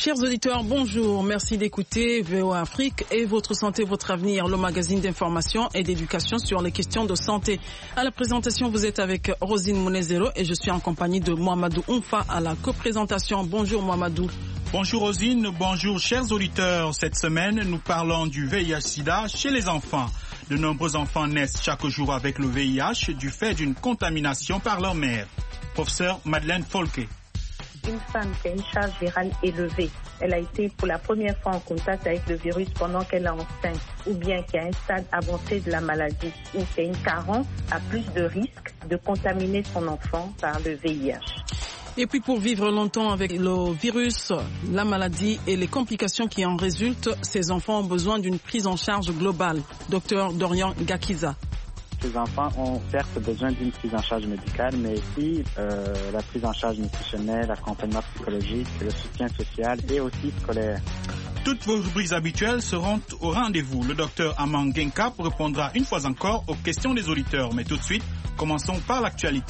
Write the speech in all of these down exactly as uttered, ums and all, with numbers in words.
Chers auditeurs, bonjour. Merci d'écouter V O A Afrique et Votre Santé, Votre Avenir, le magazine d'information et d'éducation sur les questions de santé. À la présentation, vous êtes avec Rosine Monezero et je suis en compagnie de Mohamedou Oumfa à la coprésentation. Bonjour Mohamedou. Bonjour Rosine, bonjour chers auditeurs. Cette semaine, nous parlons du V I H sida chez les enfants. De nombreux enfants naissent chaque jour avec le V I H du fait d'une contamination par leur mère. Professeur Madeleine Folke. Une femme qui a une charge virale élevée, elle a été pour la première fois en contact avec le virus pendant qu'elle est enceinte, ou bien qui a un stade avancé de la maladie, ou qui a une carence, a plus de risques de contaminer son enfant par le V I H. Et puis pour vivre longtemps avec le virus, la maladie et les complications qui en résultent, ces enfants ont besoin d'une prise en charge globale. Docteur Dorian Gakiza. Ces enfants ont certes besoin d'une prise en charge médicale, mais aussi euh, la prise en charge nutritionnelle, l'accompagnement psychologique, le soutien social et aussi scolaire. Toutes vos rubriques habituelles seront au rendez-vous. Le docteur Aman Genkap répondra une fois encore aux questions des auditeurs. Mais tout de suite, commençons par l'actualité.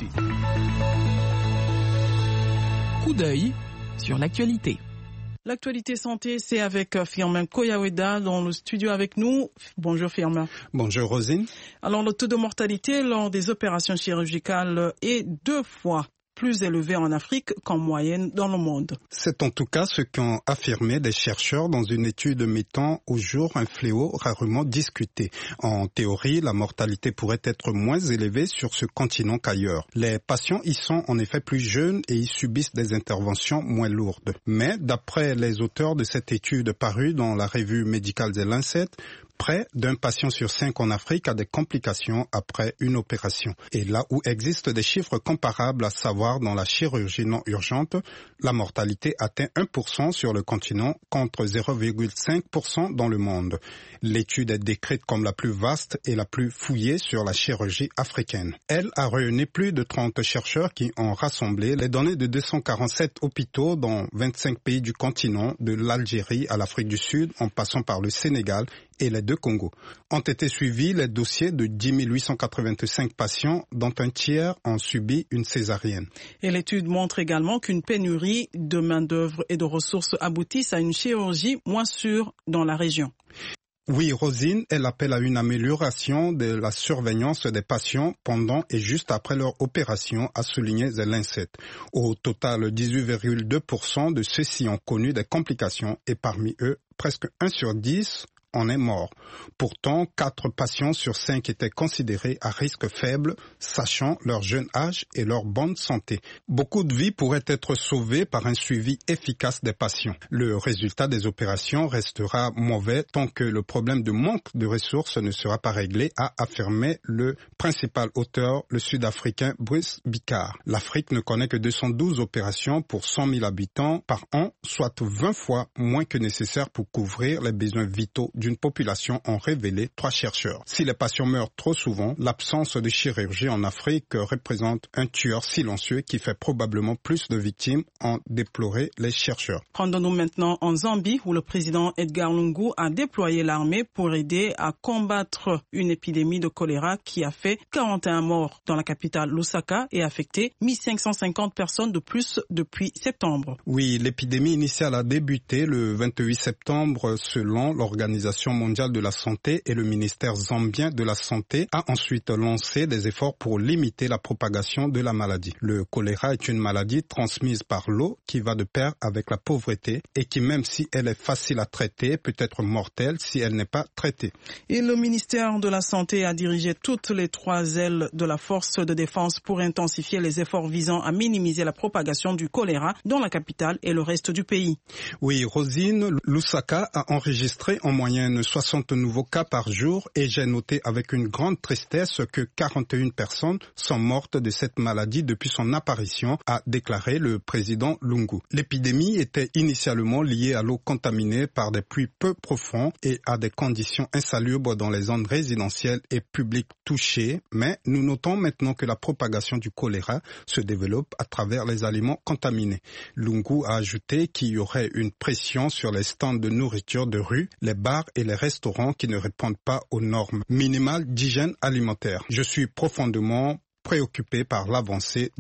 Coup d'œil sur l'actualité. L'actualité santé, c'est avec Firmin Koyaweda dans le studio avec nous. Bonjour Firmin. Bonjour Rosine. Alors le taux de mortalité lors des opérations chirurgicales est deux fois plus élevé en Afrique qu'en moyenne dans le monde. C'est en tout cas ce qu'ont affirmé des chercheurs dans une étude mettant au jour un fléau rarement discuté. En théorie, la mortalité pourrait être moins élevée sur ce continent qu'ailleurs. Les patients y sont en effet plus jeunes et y subissent des interventions moins lourdes. Mais d'après les auteurs de cette étude parue dans la revue médicale The Lancet, près d'un patient sur cinq en Afrique a des complications après une opération. Et là où existent des chiffres comparables, à savoir dans la chirurgie non urgente, la mortalité atteint un pour cent sur le continent contre zéro virgule cinq pour cent dans le monde. L'étude est décrite comme la plus vaste et la plus fouillée sur la chirurgie africaine. Elle a réuni plus de trente chercheurs qui ont rassemblé les données de deux cent quarante-sept hôpitaux dans vingt-cinq pays du continent, de l'Algérie à l'Afrique du Sud, en passant par le Sénégal et les deux Congos. Ont été suivis les dossiers de dix mille huit cent quatre-vingt-cinq patients, dont un tiers ont subi une césarienne. Et l'étude montre également qu'une pénurie de main-d'œuvre et de ressources aboutissent à une chirurgie moins sûre dans la région. Oui, Rosine, elle appelle à une amélioration de la surveillance des patients pendant et juste après leur opération, a souligné The Lancet. Au total, dix-huit virgule deux pour cent de ceux-ci ont connu des complications et parmi eux, presque un sur dix en est mort. Pourtant, quatre patients sur cinq étaient considérés à risque faible, sachant leur jeune âge et leur bonne santé. Beaucoup de vies pourraient être sauvées par un suivi efficace des patients. Le résultat des opérations restera mauvais tant que le problème de manque de ressources ne sera pas réglé, a affirmé le principal auteur, le Sud-Africain Bruce Bicard. L'Afrique ne connaît que deux cent douze opérations pour cent mille habitants par an, soit vingt fois moins que nécessaire pour couvrir les besoins vitaux d'une population, ont révélé trois chercheurs. Si les patients meurent trop souvent, l'absence de chirurgie en Afrique représente un tueur silencieux qui fait probablement plus de victimes, ont déploré les chercheurs. Rendons-nous maintenant en Zambie où le président Edgar Lungu a déployé l'armée pour aider à combattre une épidémie de choléra qui a fait quarante et un morts dans la capitale Lusaka et affecté mille cinq cent cinquante personnes de plus depuis septembre. Oui, l'épidémie initiale a débuté le vingt-huit septembre selon l'Organisation mondiale de la santé et le ministère zambien de la santé a ensuite lancé des efforts pour limiter la propagation de la maladie. Le choléra est une maladie transmise par l'eau qui va de pair avec la pauvreté et qui, même si elle est facile à traiter, peut être mortelle si elle n'est pas traitée. Et le ministère de la Santé a dirigé toutes les trois ailes de la force de défense pour intensifier les efforts visant à minimiser la propagation du choléra dans la capitale et le reste du pays. Oui, Rosine, Lusaka a enregistré en moyenne soixante nouveaux cas par jour et j'ai noté avec une grande tristesse que quarante et une personnes sont mortes de cette maladie depuis son apparition, a déclaré le président Lungu. L'épidémie était initialement liée à l'eau contaminée par des puits peu profonds et à des conditions insalubres dans les zones résidentielles et publiques touchées, mais nous notons maintenant que la propagation du choléra se développe à travers les aliments contaminés. Lungu a ajouté qu'il y aurait une pression sur les stands de nourriture de rue, les bars et les restaurants qui ne répondent pas aux normes minimales d'hygiène alimentaire. Je suis profondément préoccupé par l'avancée